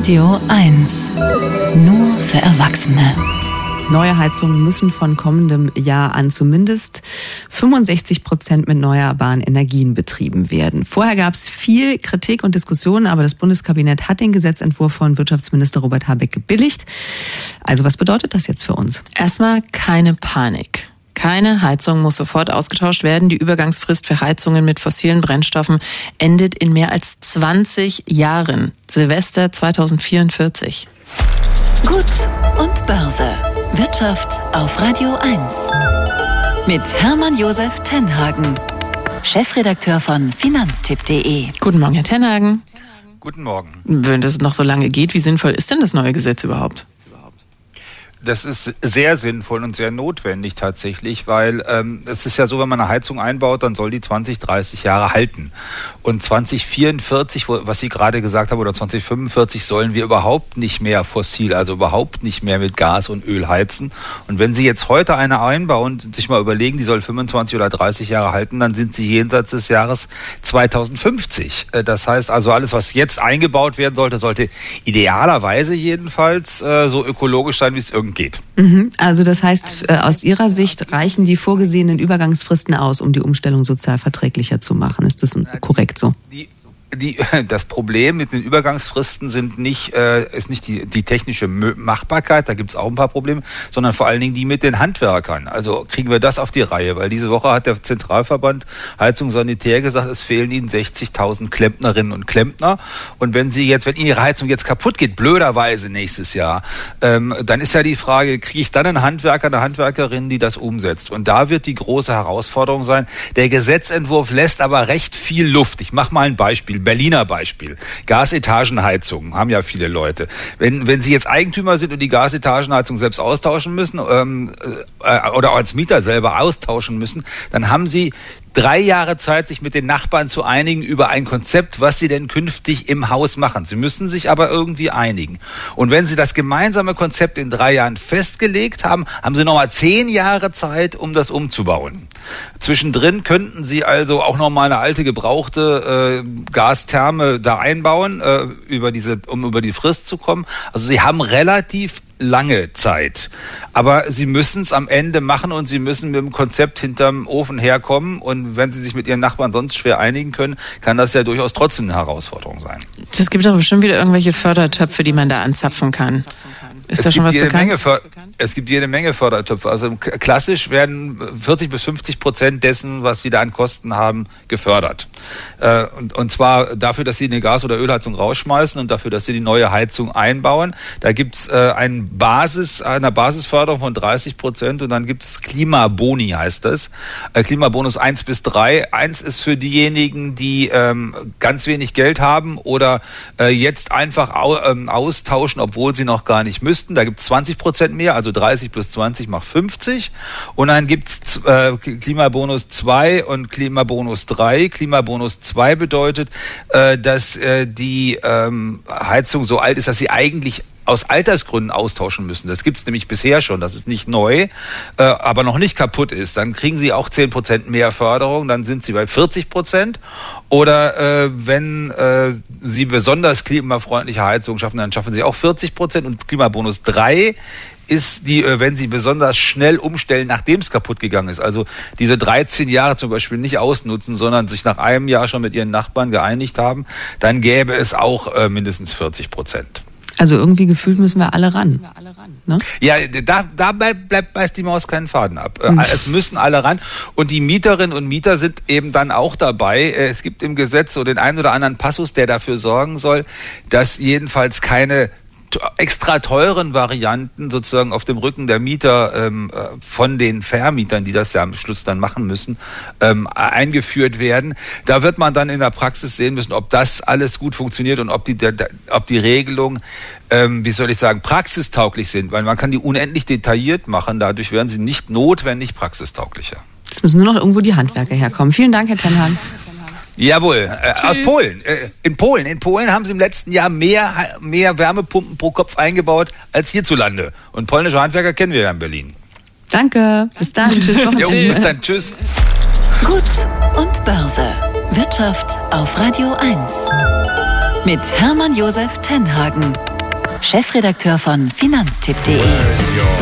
Radio 1. Nur für Erwachsene. Neue Heizungen müssen von kommendem Jahr an zumindest 65% mit erneuerbaren Energien betrieben werden. Vorher gab es viel Kritik und Diskussionen, aber das Bundeskabinett hat den Gesetzentwurf von Wirtschaftsminister Robert Habeck gebilligt. Also was bedeutet das jetzt für uns? Erstmal keine Panik. Keine Heizung muss sofort ausgetauscht werden. Die Übergangsfrist für Heizungen mit fossilen Brennstoffen endet in mehr als 20 Jahren. Silvester 2044. Gut und Börse. Wirtschaft auf Radio 1. Mit Hermann Josef Tenhagen, Chefredakteur von Finanztipp.de. Guten Morgen, Herr Tenhagen. Guten Morgen. Wenn das noch so lange geht, wie sinnvoll ist denn das neue Gesetz überhaupt? Das ist sehr sinnvoll und sehr notwendig tatsächlich, weil es ist ja so, wenn man eine Heizung einbaut, dann soll die 20, 30 Jahre halten. Und 2044, was Sie gerade gesagt haben, oder 2045 sollen wir überhaupt nicht mehr fossil, also überhaupt nicht mehr mit Gas und Öl heizen. Und wenn Sie jetzt heute eine einbauen und sich mal überlegen, die soll 25 oder 30 Jahre halten, dann sind Sie jenseits des Jahres 2050. Das heißt also, alles, was jetzt eingebaut werden sollte idealerweise jedenfalls so ökologisch sein, wie es irgendwie geht. Also das heißt, aus Ihrer Sicht reichen die vorgesehenen Übergangsfristen aus, um die Umstellung sozial verträglicher zu machen. Ist das korrekt so? Das Problem mit den Übergangsfristen ist nicht die technische Machbarkeit, da gibt es auch ein paar Probleme, sondern vor allen Dingen die mit den Handwerkern. Also kriegen wir das auf die Reihe, weil diese Woche hat der Zentralverband Heizung Sanitär gesagt, es fehlen ihnen 60.000 Klempnerinnen und Klempner. Und wenn Ihre Heizung jetzt kaputt geht, blöderweise nächstes Jahr, dann ist ja die Frage, kriege ich dann einen Handwerker, eine Handwerkerin, die das umsetzt? Und da wird die große Herausforderung sein. Der Gesetzentwurf lässt aber recht viel Luft. Ich mache mal ein Beispiel. Berliner Beispiel. Gasetagenheizungen haben ja viele Leute. Wenn Sie jetzt Eigentümer sind und die Gasetagenheizung selbst austauschen müssen oder als Mieter selber austauschen müssen, dann haben Sie 3 Jahre Zeit, sich mit den Nachbarn zu einigen über ein Konzept, was Sie denn künftig im Haus machen. Sie müssen sich aber irgendwie einigen. Und wenn Sie das gemeinsame Konzept in 3 Jahren festgelegt haben, haben Sie nochmal 10 Jahre Zeit, um das umzubauen. Zwischendrin könnten Sie also auch nochmal eine alte, gebrauchte Gastherme da einbauen, um über die Frist zu kommen. Also Sie haben relativ lange Zeit. Aber Sie müssen es am Ende machen und Sie müssen mit dem Konzept hinterm Ofen herkommen. Und wenn Sie sich mit Ihren Nachbarn sonst schwer einigen können, kann das ja durchaus trotzdem eine Herausforderung sein. Es gibt doch bestimmt wieder irgendwelche Fördertöpfe, die man da anzapfen kann. Ist da schon was bekannt? Es gibt jede Menge Fördertöpfe. Also klassisch werden 40-50% dessen, was Sie da an Kosten haben, gefördert. Und zwar dafür, dass Sie eine Gas- oder Ölheizung rausschmeißen und dafür, dass Sie die neue Heizung einbauen. Da gibt es eine Basisförderung von 30% und dann gibt es Klimaboni, heißt das. Klimabonus 1 bis 3. 1 ist für diejenigen, die ganz wenig Geld haben oder jetzt einfach austauschen, obwohl sie noch gar nicht müssen. Da gibt es 20% mehr, also 30 plus 20 macht 50. Und dann gibt es Klimabonus 2 und Klimabonus 3. Klimabonus 2 bedeutet, dass die Heizung so alt ist, dass sie eigentlich aus Altersgründen austauschen müssen. Das gibt es nämlich bisher schon, das ist nicht neu, aber noch nicht kaputt ist. Dann kriegen Sie auch 10% mehr Förderung, dann sind Sie bei 40%. Oder wenn Sie besonders klimafreundliche Heizungen schaffen, dann schaffen Sie auch 40%. Und Klimabonus 3 ist wenn Sie besonders schnell umstellen, nachdem es kaputt gegangen ist. Also diese 13 Jahre zum Beispiel nicht ausnutzen, sondern sich nach einem Jahr schon mit Ihren Nachbarn geeinigt haben, dann gäbe es auch mindestens 40%. Also irgendwie gefühlt müssen wir alle ran. Ne? Ja, da beißt die Maus keinen Faden ab. Es müssen alle ran. Und die Mieterinnen und Mieter sind eben dann auch dabei. Es gibt im Gesetz so den einen oder anderen Passus, der dafür sorgen soll, dass jedenfalls keine extra teuren Varianten sozusagen auf dem Rücken der Mieter von den Vermietern, die das ja am Schluss dann machen müssen, eingeführt werden. Da wird man dann in der Praxis sehen müssen, ob das alles gut funktioniert und ob die Regelungen, praxistauglich sind, weil man kann die unendlich detailliert machen, dadurch werden sie nicht notwendig praxistauglicher. Jetzt müssen nur noch irgendwo die Handwerker herkommen. Vielen Dank, Herr Tenhagen. Jawohl, aus Polen. In Polen haben sie im letzten Jahr mehr Wärmepumpen pro Kopf eingebaut als hierzulande. Und polnische Handwerker kennen wir ja in Berlin. Danke, bis dann. Tschüss. Bis dann, tschüss. Gut und Börse. Wirtschaft auf Radio 1. Mit Hermann Josef Tenhagen. Chefredakteur von finanztipp.de.